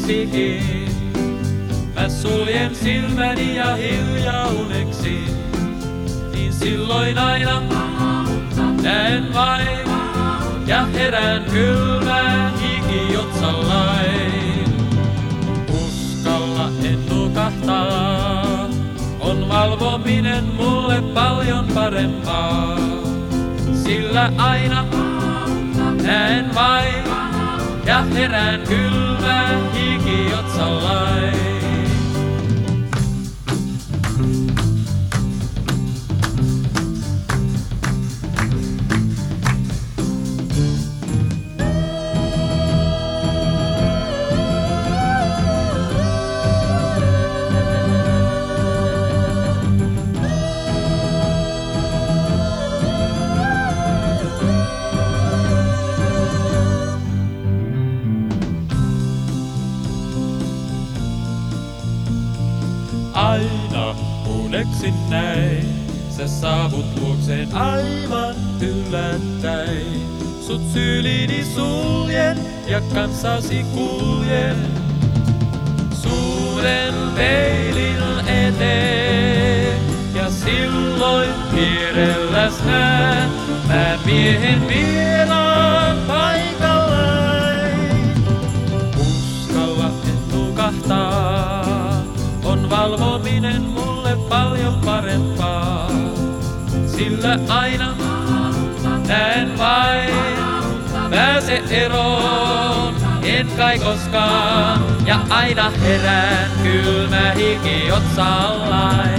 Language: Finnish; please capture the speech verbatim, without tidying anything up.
olisikin. Mä suljen silmäni ja hiljaa uneksin, niin silloin aina näen vain ja herään kylmään hiki otsallain. Uskalla en nukahtaa, on valvominen mulle paljon parempaa, sillä aina näen vain ja herään kylmään hiki otsallain. Aina uneksin näin, sä saavut luokseen aivan yllättäin. Sut syliini suljen ja kanssasi kuljen suuren peilin eteen. Ja silloin vierelläs näen mä miehen vieraan paikallain. Uskalla en nukahtaa, on valvominen mulle paljon parempaa, sillä aina näen vain, pääse eroon, en kai koskaan, ja aina herään kylmä hiki otsallain.